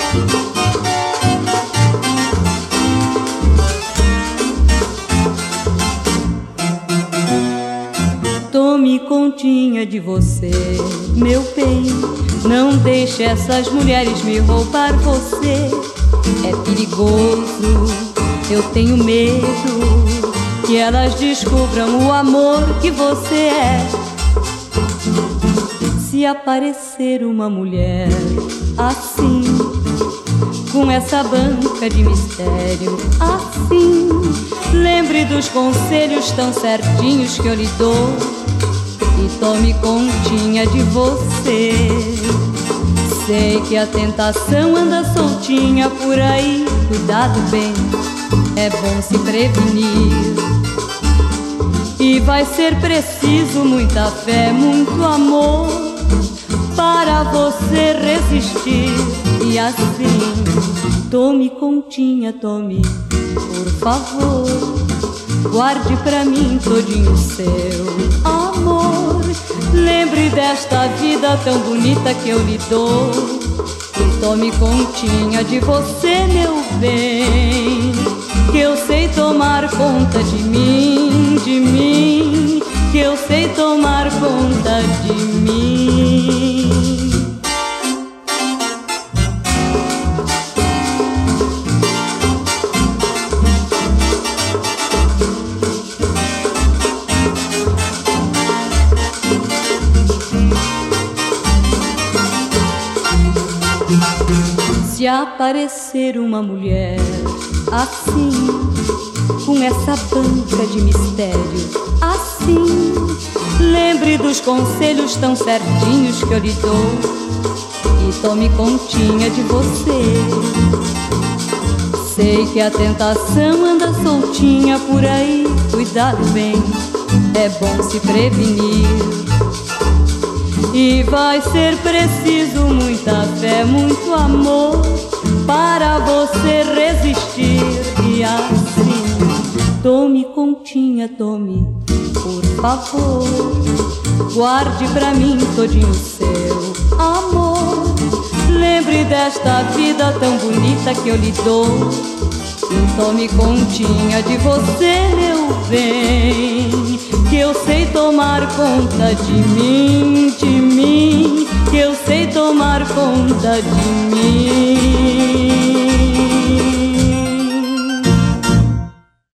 Tome continha de você, meu bem. Não deixe essas mulheres me roubar você. É perigoso, eu tenho medo que elas descubram o amor que você é. Se aparecer uma mulher assim, com essa banca de mistério assim, lembre dos conselhos tão certinhos que eu lhe dou e tome continha de você. Sei que a tentação anda soltinha por aí, cuidado bem, é bom se prevenir. E vai ser preciso muita fé, muito amor para você resistir. E assim, tome continha, tome, por favor. Guarde pra mim todinho seu amor. Lembre desta vida tão bonita que eu lhe dou e tome continha de você, meu bem. Que eu sei tomar conta de mim, que eu sei tomar conta de mim. Se aparecer uma mulher assim, com essa banca de mistério assim, lembre dos conselhos tão certinhos que eu lhe dou e tome continha de você. Sei que a tentação anda soltinha por aí, cuidado bem, é bom se prevenir. E vai ser preciso muita fé, muito amor para você resistir. E assim, tome continha, tome, por favor. Guarde pra mim todinho seu amor. Lembre desta vida tão bonita que eu lhe dou e tome continha de você, meu bem. Que eu sei tomar conta de mim, que eu sei tomar conta de mim.